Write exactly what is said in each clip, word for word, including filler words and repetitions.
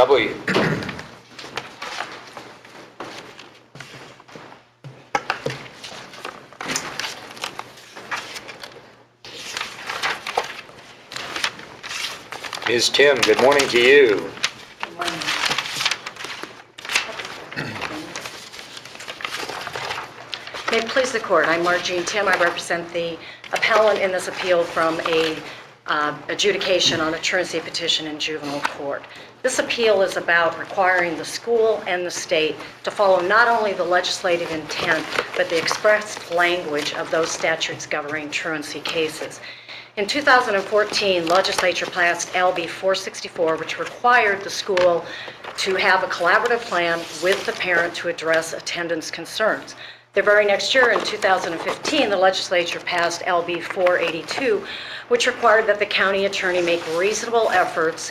W. Miz Tim, good morning to you. Good morning. May it please the court, I'm Margene Tim. I represent the appellant in this appeal from a uh, adjudication on a truancy petition in juvenile court. This appeal is about requiring the school and the state to follow not only the legislative intent, but the expressed language of those statutes governing truancy cases. In two thousand fourteen, legislature passed L B four sixty-four, which required the school to have a collaborative plan with the parent to address attendance concerns. The very next year, in two thousand fifteen, the legislature passed L B four eighty-two, which required that the county attorney make reasonable efforts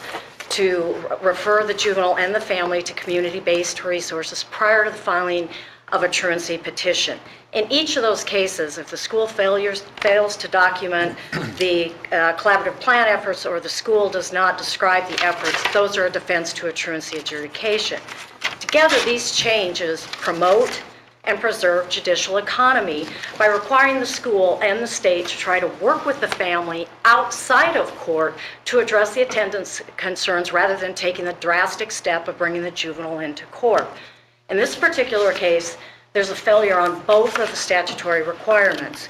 to refer the juvenile and the family to community-based resources prior to the filing of a truancy petition. In each of those cases, if the school failures, fails to document the uh, collaborative plan efforts or the school does not describe the efforts, those are a defense to a truancy adjudication. Together, these changes promote and preserve judicial economy by requiring the school and the state to try to work with the family outside of court to address the attendance concerns rather than taking the drastic step of bringing the juvenile into court. In this particular case, there's a failure on both of the statutory requirements.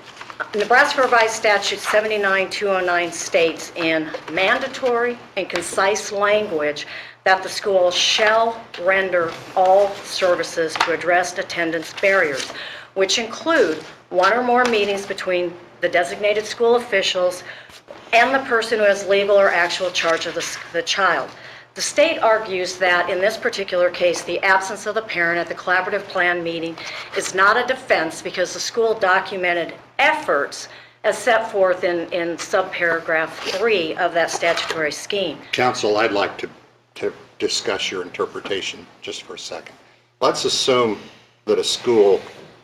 Nebraska Revised Statute seventy-nine two oh nine states in mandatory and concise language that the school shall render all services to address attendance barriers, which include one or more meetings between the designated school officials and the person who has legal or actual charge of the, the child. The state argues that in this particular case, the absence of the parent at the collaborative plan meeting is not a defense because the school documented efforts as set forth in, in subparagraph three of that statutory scheme. Counsel, I'd like to, to discuss your interpretation just for a second. Let's assume that a school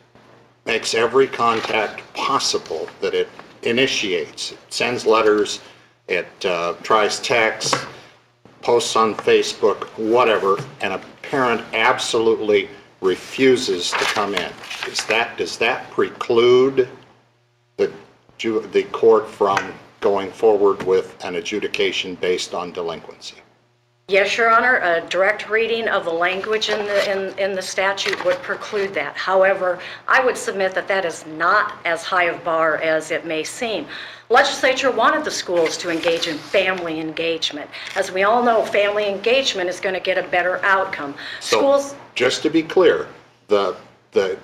makes every contact possible that it initiates. It sends letters, it uh, tries texts, posts on Facebook, whatever, and a parent absolutely refuses to come in. Is that, does that preclude the, the court from going forward with an adjudication based on delinquency? Yes, Your Honor, a direct reading of the language in the, in, in the statute would preclude that. However, I would submit that that is not as high of bar as it may seem. Legislature wanted the schools to engage in family engagement. As we all know, family engagement is going to get a better outcome. So, Schools, just to be clear, the, the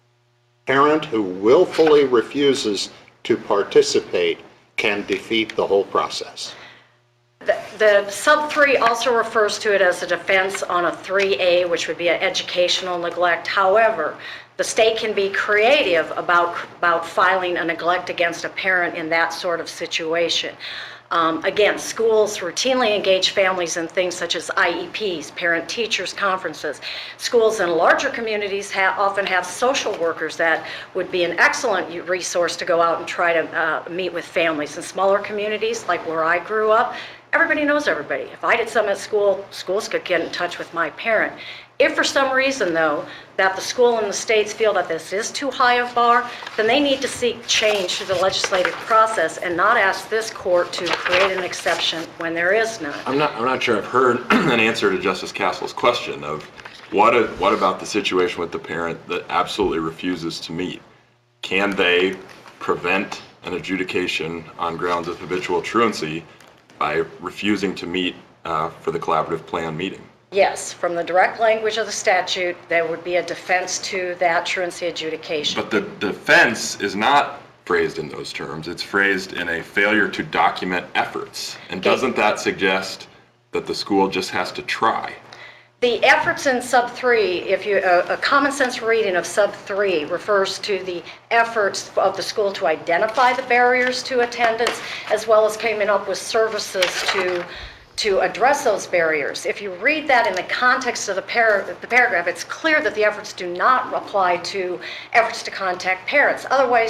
parent who willfully refuses to participate can defeat the whole process. The, the sub three also refers to it as a defense on a three A, which would be an educational neglect. However, the state can be creative about, about filing a neglect against a parent in that sort of situation. Um, again, schools routinely engage families in things such as I E Ps, parent-teachers conferences. Schools in larger communities ha- often have social workers that would be an excellent resource to go out and try to uh, meet with families. In smaller communities, like where I grew up, everybody knows everybody. If I did something at school, schools could get in touch with my parent. If for some reason, though, that the school and the states feel that this is too high a bar, then they need to seek change through the legislative process and not ask this court to create an exception when there is none. I'm not, I'm not sure I've heard an answer to Justice Castle's question of what, a, what about the situation with the parent that absolutely refuses to meet? Can they prevent an adjudication on grounds of habitual truancy by refusing to meet uh, for the collaborative plan meeting? Yes, from the direct language of the statute, there would be a defense to that truancy adjudication. But the defense is not phrased in those terms. It's phrased in a failure to document efforts. And doesn't that suggest that the school just has to try? The efforts in sub three, if you, a, a common sense reading of sub three refers to the efforts of the school to identify the barriers to attendance, as well as coming up with services to to address those barriers. If you read that in the context of the, par- the paragraph, it's clear that the efforts do not apply to efforts to contact parents. Otherwise,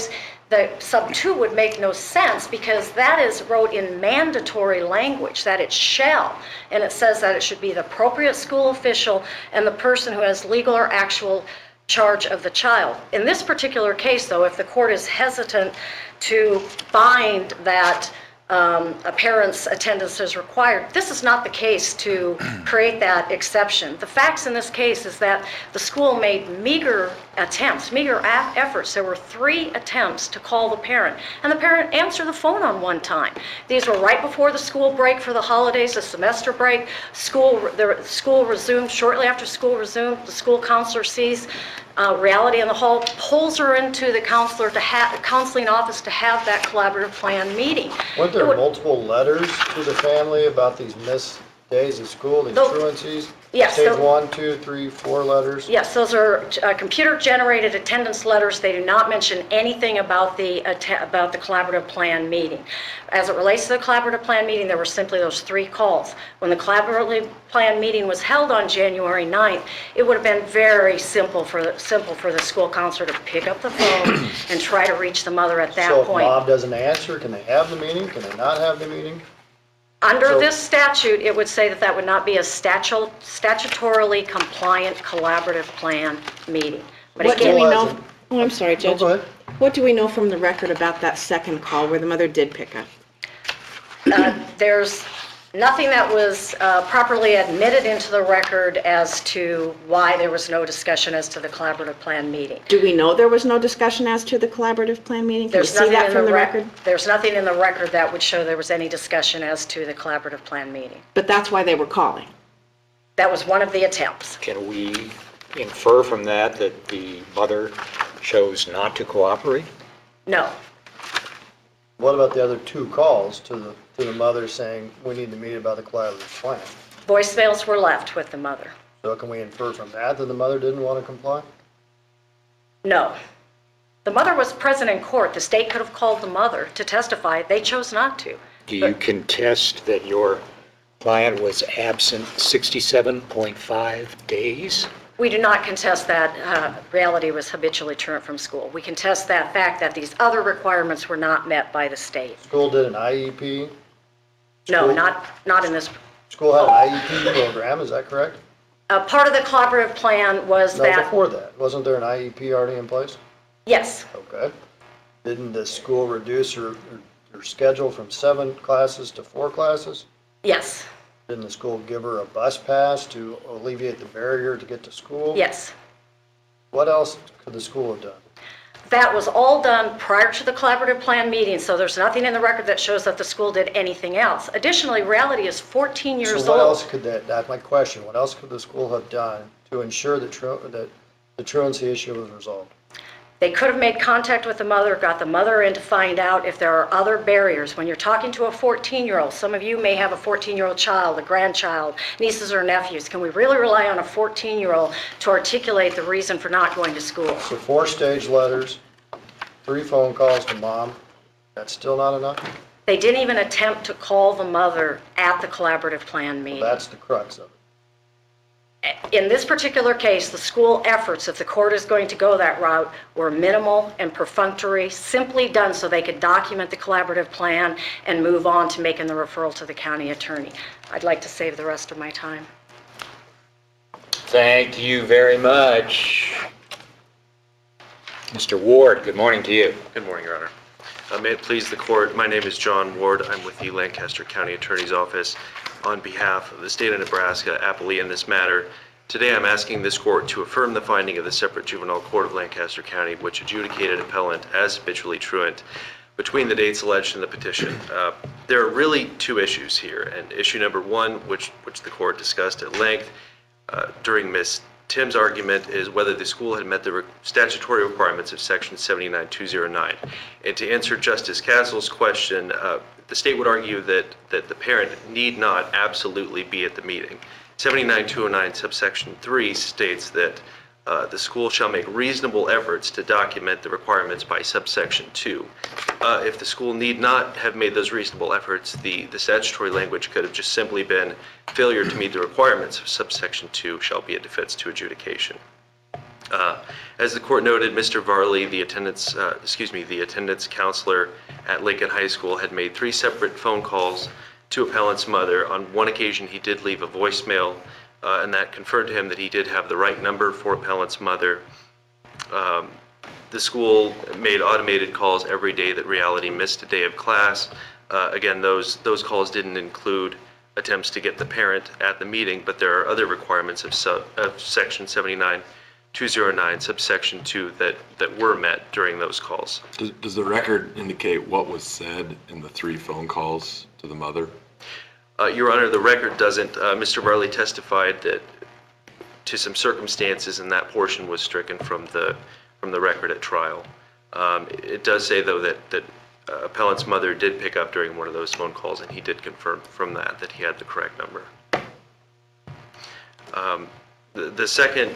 the sub two would make no sense because that is wrote in mandatory language, that it shall. And it says that it should be the appropriate school official and the person who has legal or actual charge of the child. In this particular case, though, if the court is hesitant to find that um, a parent's attendance is required, this is not the case to create that exception. The facts in this case is that the school made meager attempts, meager a- efforts. There were three attempts to call the parent, and the parent answered the phone on one time. These were right before the school break for the holidays, the semester break. School, the school resumed, shortly after school resumed, the school counselor sees Uh, reality in the hall, pulls her into the counselor to have counseling office to have that collaborative plan meeting. Weren't there It would- multiple letters to the family about these missed days of school, these Those- truancies? Yes, Stage so- one, two, three, four letters? Yes, those are uh, computer-generated attendance letters. They do not mention anything about the atte- about the collaborative plan meeting. As it relates to the collaborative plan meeting, there were simply those three calls. When the collaborative plan meeting was held on January ninth, it would have been very simple for the, simple for the school counselor to pick up the phone and try to reach the mother at that So if point. mom doesn't answer, can they have the meeting? Can they not have the meeting? Under So- this statute, it would say that that would not be a statu- statutorily compliant collaborative plan meeting. But What do again, we Well, know? as in- Oh, I'm sorry, No, Judge. go ahead. What do we know from the record about that second call where the mother did pick up? uh, there's nothing that was uh, properly admitted into the record as to why there was no discussion as to the collaborative plan meeting. Do we know there was no discussion as to the collaborative plan meeting? Can we There's see nothing that in from the rec- record? There's nothing in the record that would show there was any discussion as to the collaborative plan meeting. But that's why they were calling. That was one of the attempts. Can we infer from that that the mother chose not to cooperate? No. What about the other two calls to the, to the mother saying, we need to meet about the collaborative plan? Voicemails were left with the mother. So can we infer from that that the mother didn't want to comply? No. The mother was present in court. The state could have called the mother to testify. They chose not to. Do you contest that your client was absent sixty-seven point five days? We do not contest that uh, reality was habitually truant from school. We contest that fact that these other requirements were not met by the state. School did an I E P. No, School- not, not in this. School had an I E P program, is that correct? Uh, Part of the collaborative plan was No, that, before that. Wasn't there an I E P already in place? yes, Okay. Didn't the school reduce her, her- her schedule from seven classes to four classes? yes, Didn't the school give her a bus pass to alleviate the barrier to get to school? yes. What else could the school have done? That was all done prior to the collaborative plan meeting, so there's nothing in the record that shows that the school did anything else. Additionally, reality is fourteen years So what else old. could that, that's my question, what else could the school have done to ensure that tru, that the truancy issue was resolved? They could have made contact with the mother, got the mother in to find out if there are other barriers. When you're talking to a fourteen-year-old, some of you may have a fourteen-year-old child, a grandchild, nieces or nephews. Can we really rely on a fourteen-year-old to articulate the reason for not going to school? So four stage letters, three phone calls to mom, that's still not enough? They didn't even attempt to call the mother at the collaborative plan Well, meeting. that's the crux of it. In this particular case, the school efforts, if the court is going to go that route, were minimal and perfunctory, simply done so they could document the collaborative plan and move on to making the referral to the county attorney. I'd like to save the rest of my time. Thank you very much. Mister Ward, good morning to you. Good morning, Your Honor. Uh, May it please the court, my name is John Ward. I'm with the Lancaster County Attorney's Office on behalf of the state of Nebraska, appellee in this matter. Today I'm asking this court to affirm the finding of the separate juvenile court of Lancaster County, which adjudicated appellant as habitually truant between the dates alleged in the petition. Uh, There are really two issues here, and issue number one, which, which the court discussed at length uh, during Miz Tim's argument, is whether the school had met the re- statutory requirements of section seventy-nine two oh nine. And to answer Justice Castle's question, uh, the state would argue that, that the parent need not absolutely be at the meeting. seventy-nine two oh nine subsection three states that uh, the school shall make reasonable efforts to document the requirements by subsection two. Uh, if the school need not have made those reasonable efforts, the, the statutory language could have just simply been failure to meet the requirements of subsection two shall be a defense to adjudication. Uh, As the court noted, Mister Varley, the attendance, uh, excuse me, the attendance counselor at Lincoln High School, had made three separate phone calls to appellant's mother. On one occasion, he did leave a voicemail, uh, and that confirmed to him that he did have the right number for appellant's mother. Um, The school made automated calls every day that Reality missed a day of class. Uh, Again, those, those calls didn't include attempts to get the parent at the meeting, but there are other requirements of sub, of section seventy-nine two oh nine subsection two that, that were met during those calls. Does, does the record indicate what was said in the three phone calls to the mother? Uh, Your Honor, the record doesn't. Uh, Mister Varley testified that to some circumstances, and that portion was stricken from the, from the record at trial. Um, It does say, though, that, that uh, appellant's mother did pick up during one of those phone calls, and he did confirm from that that he had the correct number. Um, The, the second,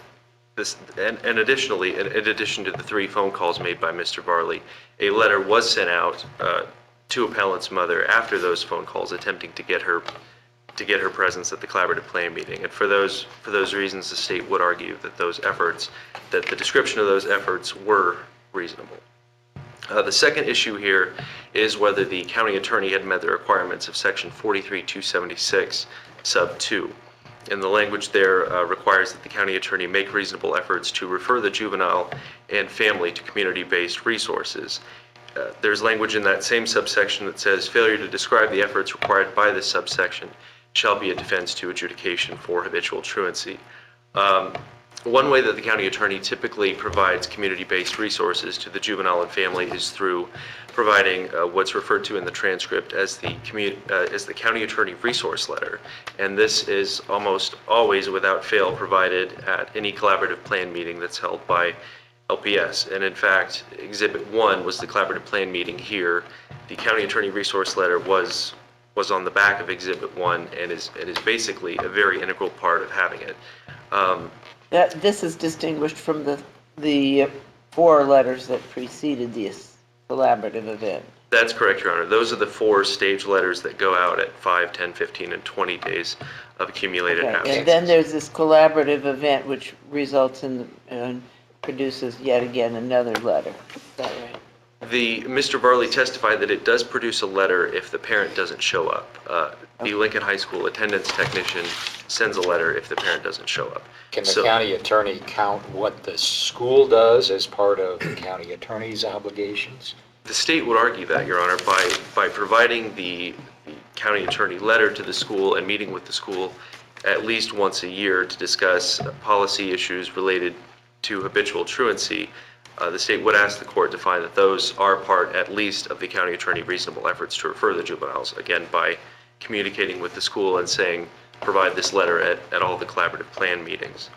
this, and, and additionally, in, in addition to the three phone calls made by Mister Varley, a letter was sent out uh, to appellant's mother after those phone calls, attempting to get her to get her presence at the collaborative plan meeting. And for those for those reasons, the state would argue that those efforts, that the description of those efforts were reasonable. Uh, the second issue here is whether the county attorney had met the requirements of section forty-three two seventy-six sub two. And the language there uh, requires that the county attorney make reasonable efforts to refer the juvenile and family to community-based resources. Uh, there's language in that same subsection that says failure to describe the efforts required by this subsection shall be a defense to adjudication for habitual truancy. Um, One way that the county attorney typically provides community-based resources to the juvenile and family is through providing uh, what's referred to in the transcript as the commu- uh, as the county attorney resource letter. And this is almost always without fail provided at any collaborative plan meeting that's held by L P S. And in fact, Exhibit one was the collaborative plan meeting here. The county attorney resource letter was was on the back of Exhibit one and is, and is basically a very integral part of having it. Um, That, this is distinguished from the, the four letters that preceded this collaborative event. That's correct, Your Honor. Those are the four stage letters that go out at five, ten, fifteen, and twenty days of accumulated Okay, absences. and then there's this collaborative event which results in, and produces yet again another letter. Is that right? The, Mister Varley testified that it does produce a letter if the parent doesn't show up. Uh, The Lincoln High School attendance technician sends a letter if the parent doesn't show up. Can the So- county attorney count what the school does as part of the county attorney's obligations? The state would argue that, Your Honor, by, by providing the the county attorney letter to the school and meeting with the school at least once a year to discuss policy issues related to habitual truancy, uh, the state would ask the court to find that those are part, at least, of the county attorney reasonable efforts to refer the juveniles, again, by communicating with the school and saying, provide this letter at, at all the collaborative plan meetings.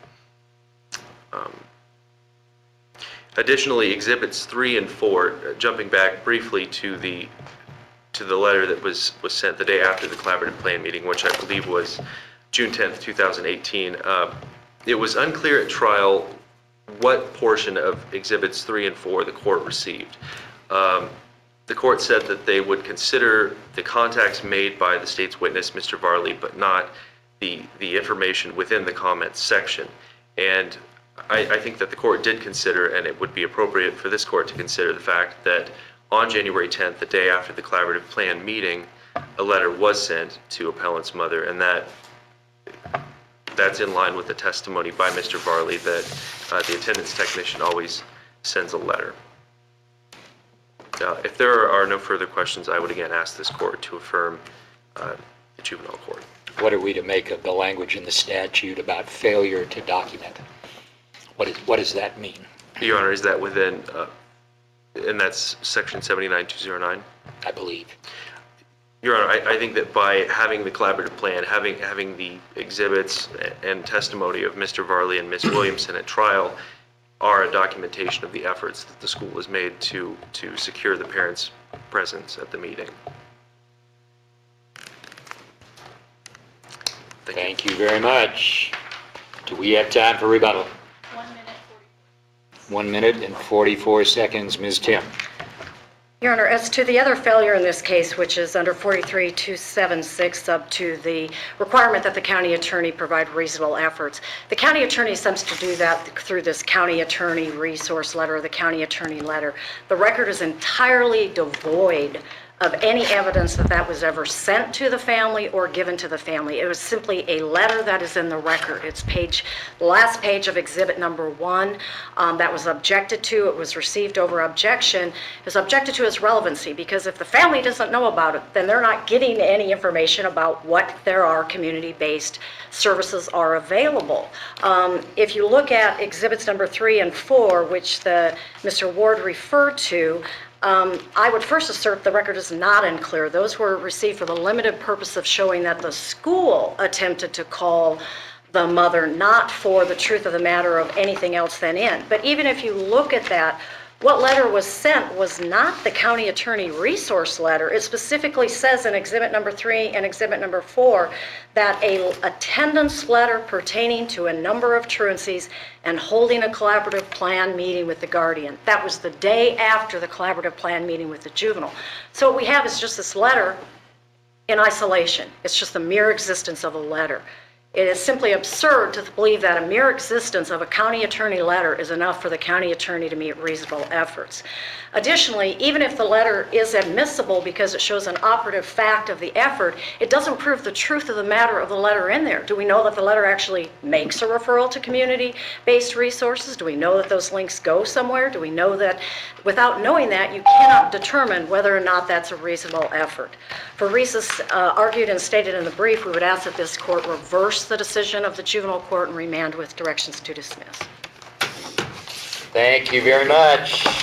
Um, Additionally, exhibits three and four, uh, jumping back briefly to the to the letter that was was sent the day after the collaborative plan meeting, which I believe was June tenth, two thousand eighteen. Uh, it was unclear at trial what portion of exhibits three and four the court received. Um, the court said that they would consider the contacts made by the state's witness, Mister Varley, but not the the information within the comments section. And I, I think that the court did consider, and it would be appropriate for this court to consider the fact that on January tenth, the day after the collaborative plan meeting, a letter was sent to appellant's mother, and that that's in line with the testimony by Mister Varley that uh, the attendance technician always sends a letter. Uh, if there are no further questions, I would again ask this court to affirm uh, the juvenile court. What are we to make of the language in the statute about failure to document? What is, what does that mean? Your Honor, is that within, uh, and that's section seventy-nine two oh nine? I believe. Your Honor, I, I think that by having the collaborative plan, having having the exhibits and testimony of Mister Varley and Miz Williamson at trial are a documentation of the efforts that the school has made to to secure the parents' presence at the meeting. Thank you. Thank you very much. Do we have time for rebuttal? One minute, forty. One minute and forty-four seconds, Miz Tim. Your Honor, as to the other failure in this case, which is under forty-three two seventy-six, up to the requirement that the county attorney provide reasonable efforts, the county attorney attempts to do that through this county attorney resource letter, or the county attorney letter. The record is entirely devoid of any evidence that that was ever sent to the family or given to the family. It was simply a letter that is in the record. It's page, the last page of exhibit number one, um, that was objected to. It was received over objection. It was objected to as relevancy, because if the family doesn't know about it, then they're not getting any information about what there are community-based services are available. Um, if you look at exhibits number three and four, which the Mister Ward referred to, Um, I would first assert the record is not unclear. Those were received for the limited purpose of showing that the school attempted to call the mother, not for the truth of the matter of anything else than in. But even if you look at that, what letter was sent was not the county attorney resource letter. It specifically says in exhibit number three and exhibit number four that a attendance letter pertaining to a number of truancies and holding a collaborative plan meeting with the guardian. That was the day after the collaborative plan meeting with the juvenile. So what we have is just this letter in isolation. It's just the mere existence of a letter. It is simply absurd to believe that a mere existence of a county attorney letter is enough for the county attorney to meet reasonable efforts. Additionally, even if the letter is admissible because it shows an operative fact of the effort, it doesn't prove the truth of the matter of the letter in there. Do we know that the letter actually makes a referral to community-based resources? Do we know that those links go somewhere? Do we know that? Without knowing that, you cannot determine whether or not that's a reasonable effort. For reasons uh, argued and stated in the brief, we would ask that this court reverse the decision of the juvenile court and remand with directions to dismiss. Thank you very much.